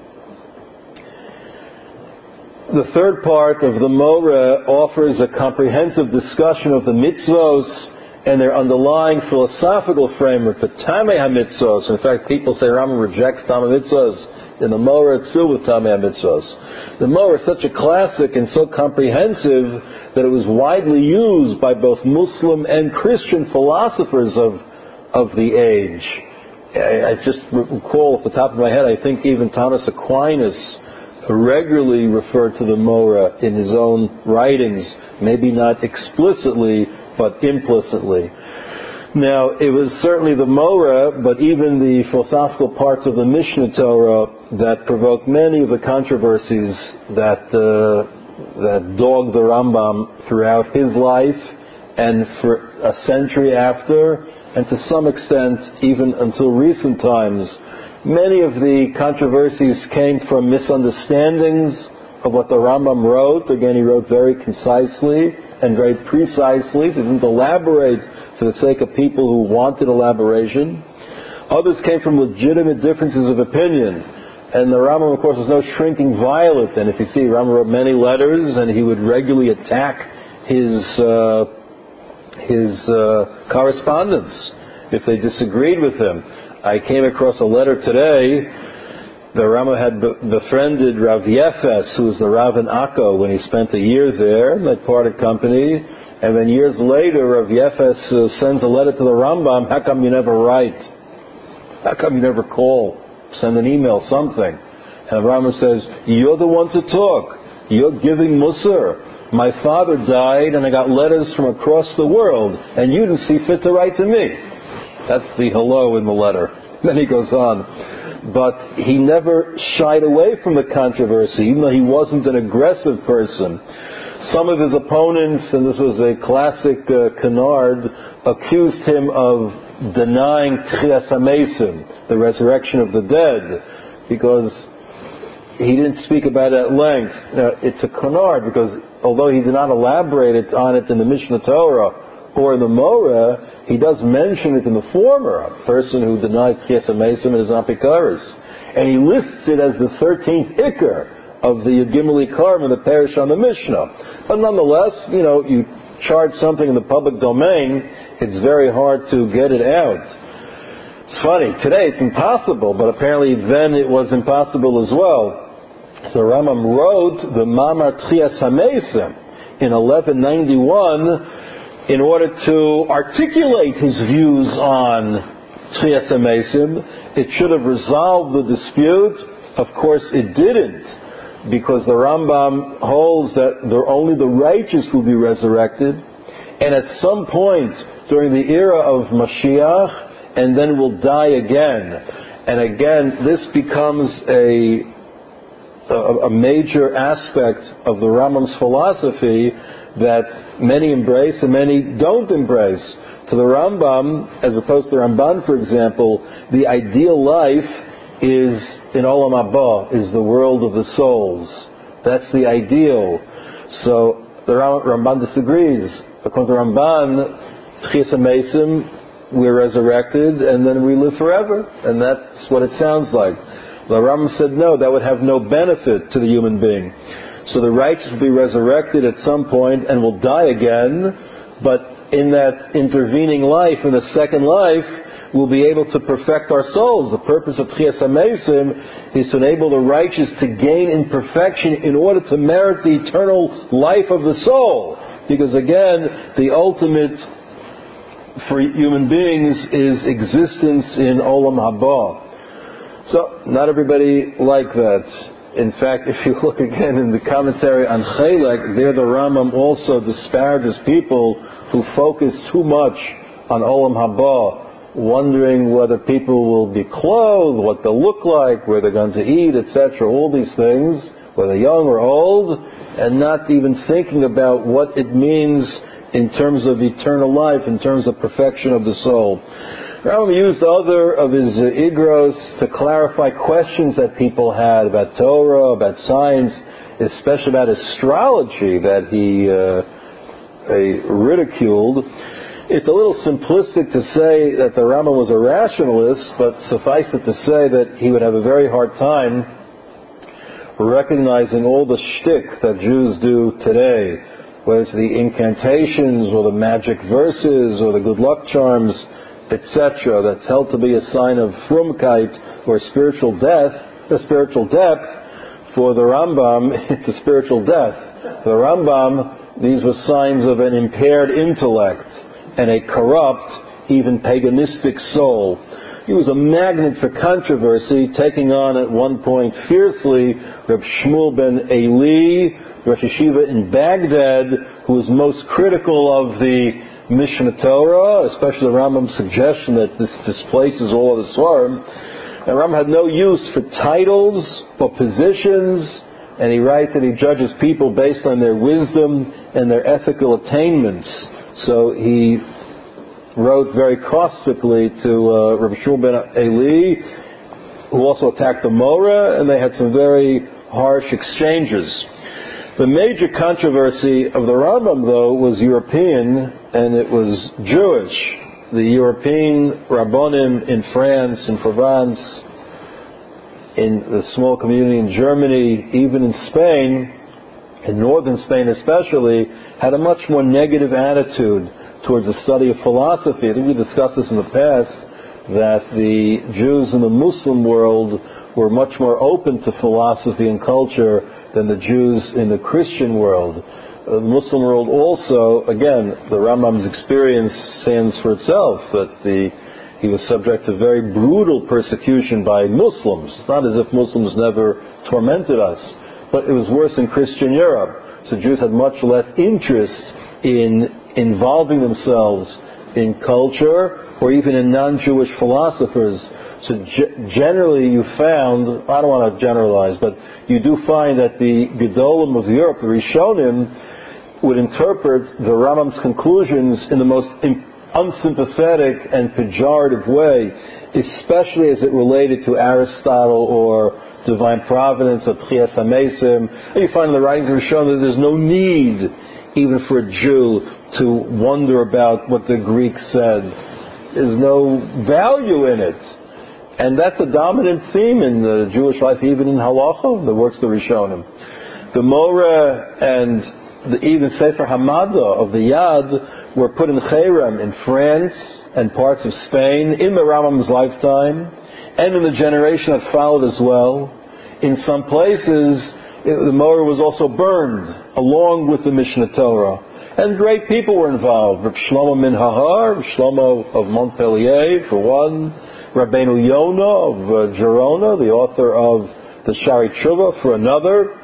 The third part of the Moreh offers a comprehensive discussion of the mitzvos and their underlying philosophical framework, the Tamei HaMitzvos. In fact, people say Rambam rejects Tamei HaMitzvos. In the Moreh, it's filled with Tamei HaMitzvos. The Moreh is such a classic and so comprehensive that it was widely used by both Muslim and Christian philosophers of of the age. I, I just recall off the top of my head, I think even Thomas Aquinas regularly referred to the Moreh in his own writings, maybe not explicitly, but implicitly. Now, it was certainly the Moreh, but even the philosophical parts of the Mishnah Torah that provoked many of the controversies that uh, that dogged the Rambam throughout his life and for a century after, and to some extent even until recent times. Many of the controversies came from misunderstandings of what the Rambam wrote. Again, he wrote very concisely and very precisely. He didn't elaborate for the sake of people who wanted elaboration. Others came from legitimate differences of opinion. And the Rambam, of course, was no shrinking violet. And if you see, Rambam wrote many letters, and he would regularly attack his uh, his uh, correspondents if they disagreed with him. I came across a letter today. The Rambam had befriended Rav Yefes, who was the Rav in Akko, when he spent a year there. They parted company. And then years later, Rav Yefes uh, sends a letter to the Rambam. How come you never write? How come you never call? Send an email, something. And the Rambam says, you're the one to talk. You're giving Musar. My father died and I got letters from across the world, and you didn't see fit to write to me. That's the hello in the letter. Then he goes on. But he never shied away from the controversy, even though he wasn't an aggressive person. Some of his opponents, and this was a classic uh, canard, accused him of denying Tchias HaMesim, the resurrection of the dead, because he didn't speak about it at length. Now, it's a canard because although he did not elaborate it on it in the Mishnah Torah or in the Moreh, he does mention it in the former, a person who denies Tchias HaMesim and is Apikaris. And he lists it as the thirteenth Iker of the Gimel Ikarim in the parish on the Mishnah. But nonetheless, you know, you charge something in the public domain, it's very hard to get it out. It's funny, today it's impossible, but apparently then it was impossible as well. So Rambam wrote the Mamar Tchias HaMesim in eleven ninety-one in order to articulate his views on Tchias HaMesim. It should have resolved the dispute. Of course it didn't. because the Rambam holds that there only the righteous will be resurrected, and at some point during the era of Mashiach, and then will die again. And again, this becomes a, a, a major aspect of the Rambam's philosophy that many embrace and many don't embrace. To the Rambam, as opposed to the Ramban, for example, the ideal life is in Olam Haba, is the world of the souls. That's the ideal. So the Ramban disagrees. According to the Ramban, Tchias HaMesim, we're resurrected and then we live forever. And that's what it sounds like. The Rambam said no, that would have no benefit to the human being. So the righteous will be resurrected at some point and will die again, but in that intervening life, in the second life, we'll be able to perfect our souls. The purpose of Tchias HaMesim is to enable the righteous to gain in perfection in order to merit the eternal life of the soul. Because again, the ultimate for human beings is existence in Olam Haba. So, not everybody like that. In fact, if you look again in the commentary on Chelek, there the Rambam also disparages people who focus too much on Olam Haba, wondering whether people will be clothed, what they'll look like, where they're going to eat, et cetera, all these things, whether young or old, and not even thinking about what it means in terms of eternal life, in terms of perfection of the soul. Rambam used other of his uh, igros to clarify questions that people had about Torah, about science, especially about astrology that he uh, uh, ridiculed. It's a little simplistic to say that the Rambam was a rationalist, but suffice it to say that he would have a very hard time recognizing all the shtick that Jews do today, whether it's the incantations or the magic verses or the good luck charms, et cetera, that's held to be a sign of frumkeit or spiritual death, a spiritual depth. For the Rambam, it's a spiritual death. For the Rambam, these were signs of an impaired intellect and a corrupt, even paganistic soul. He was a magnet for controversy, taking on at one point fiercely Reb Shmuel ben Eli, Rosh Yeshiva in Baghdad, who was most critical of the Mishnah Torah, especially the Rambam's suggestion that this displaces all of the Svarim. And Rambam had no use for titles or positions, and he writes that he judges people based on their wisdom and their ethical attainments. So he wrote very caustically to uh, Rabbi Shmuel ben Eli, who also attacked the Moreh, and they had some very harsh exchanges. The major controversy of the Rambam, though, was European, and it was Jewish. The European Rabbonim in France, in Provence, in the small community in Germany, even in Spain, in northern Spain especially, had a much more negative attitude towards the study of philosophy. I think we discussed this in the past, that the Jews in the Muslim world were much more open to philosophy and culture than the Jews in the Christian world. The Muslim world also, again, the Rambam's experience stands for itself, that the, he was subject to very brutal persecution by Muslims. It's not as if Muslims never tormented us, but it was worse in Christian Europe. So Jews had much less interest in involving themselves in culture or even in non-Jewish philosophers. So g- generally you found, I don't want to generalize, but you do find that the Gedolim of Europe, the Rishonim, would interpret the Rambam's conclusions in the most in- unsympathetic and pejorative way, especially as it related to Aristotle or divine providence or Tchias HaMesim. And you find in the writings of Rishonim that there's no need even for a Jew to wonder about what the Greeks said. There's no value in it. And that's a dominant theme in the Jewish life, even in Halacha, the works of the Rishonim. The Moreh and the, even Sefer Hamada of the Yad were put in Cherem in France and parts of Spain in the Rambam's lifetime and in the generation that followed as well. In some places, it, the Moreh was also burned along with the Mishnah Torah. And great people were involved. Reb Shlomo min Hahar, Reb Shlomo of Montpellier, for one. Rabbeinu Yonah of uh, Gerona, the author of the Shari Tshuva, for another.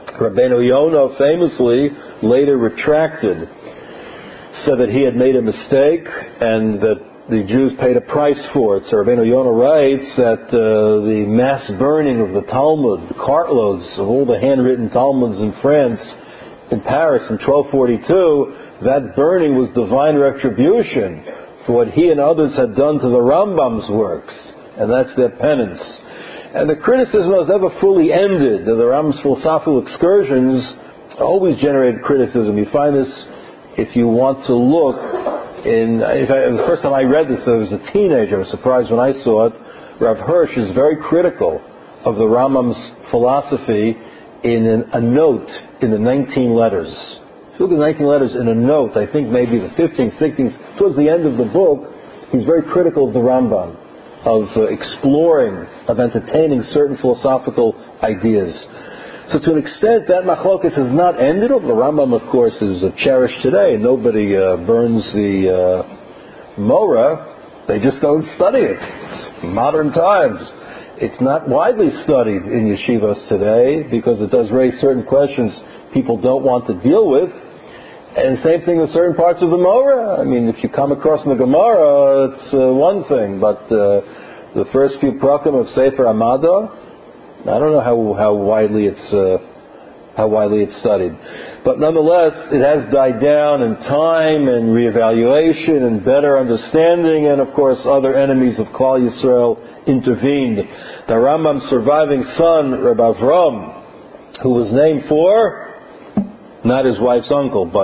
Rabbeinu Yonah famously later retracted, said that he had made a mistake and that the Jews paid a price for it. So Rabbeinu Yonah writes that uh, the mass burning of the Talmud, the cartloads of all the handwritten Talmuds in France, in Paris in twelve forty-two, that burning was divine retribution for what he and others had done to the Rambam's works, and that's their penance. And the criticism was never fully ended. The Rambam's philosophical excursions always generated criticism. You find this if you want to look in, if I, the first time I read this, I was a teenager. I was surprised when I saw it. Rav Hirsch is very critical of the Rambam's philosophy in an, a note in the nineteen letters. If you look at the nineteen letters in a note, I think maybe the fifteenth, sixteenth, towards the end of the book, he's very critical of the Rambam, of uh, exploring, of entertaining certain philosophical ideas. So to an extent, that machlokas has not ended. The Rambam, of course, is uh, cherished today. Nobody uh, burns the uh, Morah. They just don't study it. It's modern times. It's not widely studied in yeshivas today because it does raise certain questions people don't want to deal with. And same thing with certain parts of the Morah. I mean, if you come across in the Gemara, it's uh, one thing. But uh, the first few prakim of Sefer Amada, I don't know how how widely it's uh, how widely it's studied, but nonetheless, it has died down in time and reevaluation and better understanding, and of course, other enemies of Klal Yisrael intervened. The Rambam's surviving son, Reb Avram, who was named for not his wife's uncle, but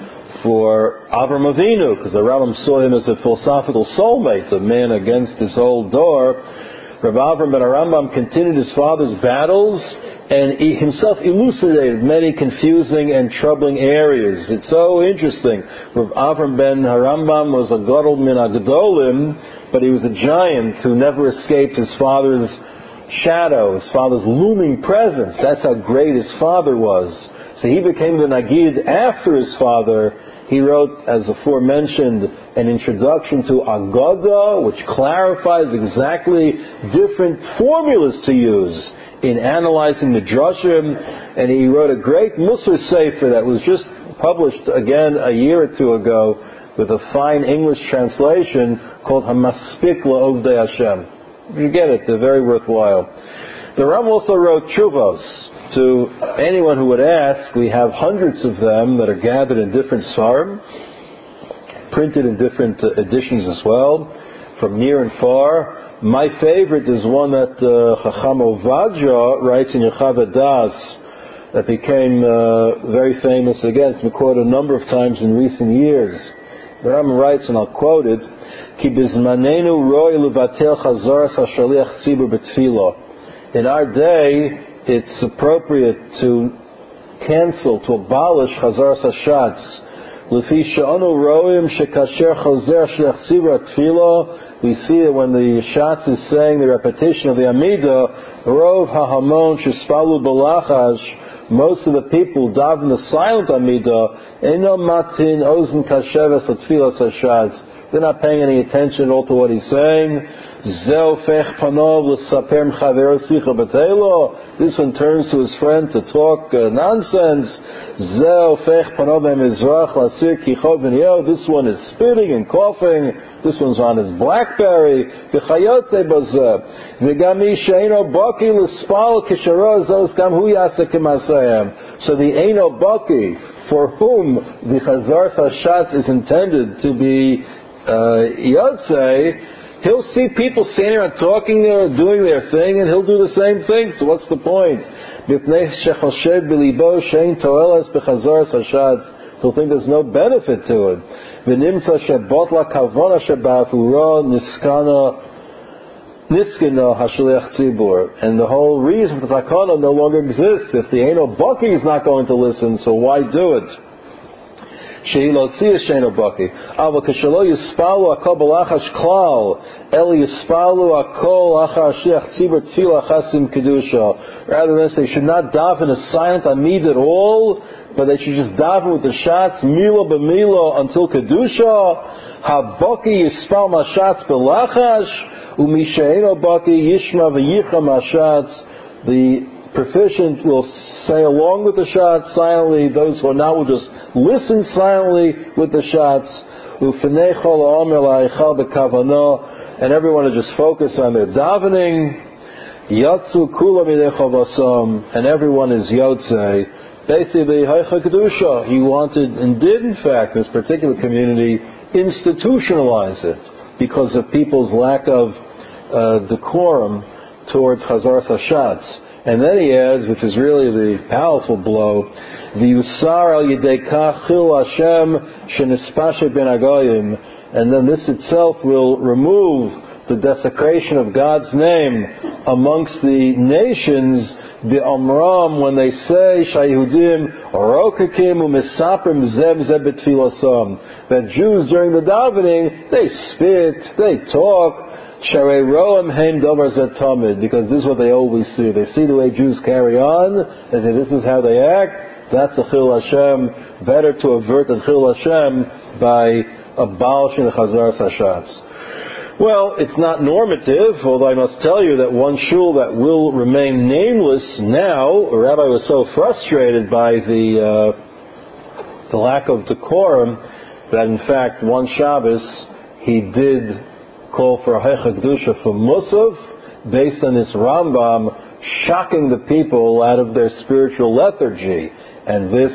for Avram Avinu, because the Rambam saw him as a philosophical soulmate, a man against his whole door. Rav Avram ben Arambam continued his father's battles, and he himself elucidated many confusing and troubling areas. It's so interesting. Rav Avram ben Arambam was a gadol min hagadolim, but he was a giant who never escaped his father's shadow, his father's looming presence. That's how great his father was. So he became the Nagid after his father. He wrote, as aforementioned, an introduction to Agadah, which clarifies exactly different formulas to use in analyzing the Drashim, and he wrote a great Musar Sefer that was just published again a year or two ago with a fine English translation called Hamaspik La'ovdei Hashem. If you get it, they're very worthwhile. The Ram also wrote Chuvos. To anyone who would ask, we have hundreds of them that are gathered in different Sfarim, printed in different uh, editions as well, from near and far. My favorite is one that uh, Chacham Ovadia writes in Yechav Das, that became uh, very famous again. It's been quoted a number of times in recent years. The Rambam writes, and I'll quote it, Ki bizmanenu roi levatel chazaras hashaliach tzibur b'tfilah. In our day, it's appropriate to cancel, to abolish Chazaras Hashatz. Lefi she'anu ro'im shekasher chazer shliach tzibur tefillah. We see that when the Shatz is saying the repetition of the Amidah, Rov hahamon shespalu balachash, most of the people daven the silent Amidah, eno matin ozen kasheves atfilas Hashatz. They're not paying any attention at all to what he's saying. This one turns to his friend to talk uh, nonsense. This one is spitting and coughing. This one's on his BlackBerry. So the Eino Baki, for whom the Chazar Sashatz is intended to be Uh, Yotzei, he'll see people standing around talking there, doing their thing, and he'll do the same thing. So what's the point? He'll think there's no benefit to it. And the whole reason for the takana no longer exists. If the Eino Baki is not going to listen, so why do it? Shehi lo tziyah sheino baki. Ava kashalo yispalu akol balachash klal, el yispalu akol achar shiach tzibur tefillah chasim kedusha. Rather than say, they should not daven a silent amid at all, but they should just daven with the shots, milo b'milo, until kedusha. Habaki yispal mashatz balachash, umisheino baki yishma v'yicha mashatz. The proficient will say along with the shots silently. Those who are not will just listen silently with the shots. And everyone will just focus on their davening. Yatsu kula midei, and everyone is yotze. Basically, Haicha Kedusha. He wanted and did, in fact, this particular community institutionalize it because of people's lack of uh, decorum towards Chazar Hashatz. And then he adds, which is really the powerful blow, V'yusar al yidei kach chil Hashem shenispashe ben agoyim, and then this itself will remove the desecration of God's name amongst the nations, B'omram, when they say, Shayehudim, Rokakim u'misaprim zeb zeb betfilasam, that Jews during the davening, they spit, they talk, Sharei roam heim davar zet tamid, because this is what they always see. They see the way Jews carry on, they say this is how they act, that's a Chil Hashem. Better to avert the Chil Hashem by abolishing the Chazar Hashatz. Well, it's not normative, although I must tell you that one shul that will remain nameless now, a rabbi was so frustrated by the uh, the lack of decorum that in fact one Shabbos he did call for a Haicha Kedusha for Musaf based on this Rambam shocking the people out of their spiritual lethargy, and this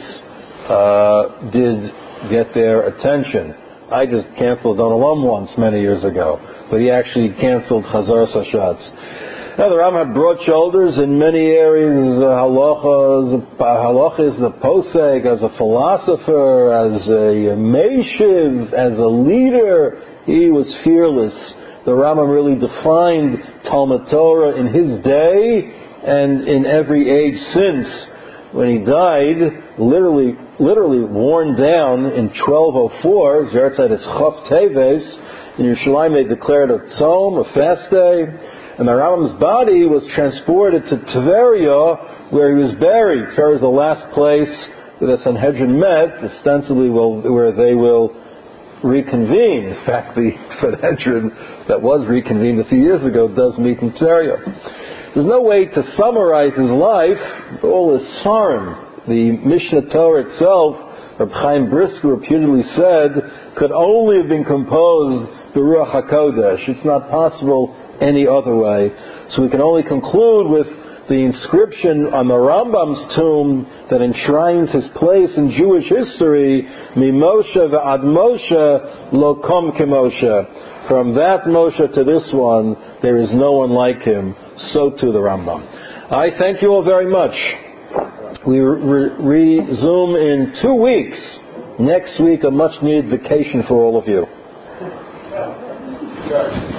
uh, did get their attention. I just canceled Don Olam once many years ago, but he actually canceled Chazar Hashatz. Now the Ram had broad shoulders in many areas, uh, halacha, as a, halacha as a posek, as a philosopher, as a meishiv, as a leader. He was fearless. The Rambam really defined Talmud Torah in his day and in every age since. When he died, literally, literally worn down in twelve oh four, Zertzeit is Chav Teves, in Yerushalayim they declared a tzom, a fast day, and the Rambam's body was transported to Tveria, where he was buried. Tveria is the last place where the Sanhedrin met, ostensibly will, where they will reconvene. In fact, the Sanhedrin that was reconvened a few years ago does meet in Tveria. There's no way to summarize his life. All is Sfarim. The Mishnah Torah itself, Reb Chaim Brisker reputedly said, could only have been composed by Ruach HaKodesh. It's not possible any other way. So we can only conclude with the inscription on the Rambam's tomb that enshrines his place in Jewish history, Mimoshe v'ad Moshe lo kom kemoshe. From that Moshe to this one, there is no one like him. So too the Rambam. I thank you all very much. We re- resume in two weeks. Next week, a much-needed vacation for all of you.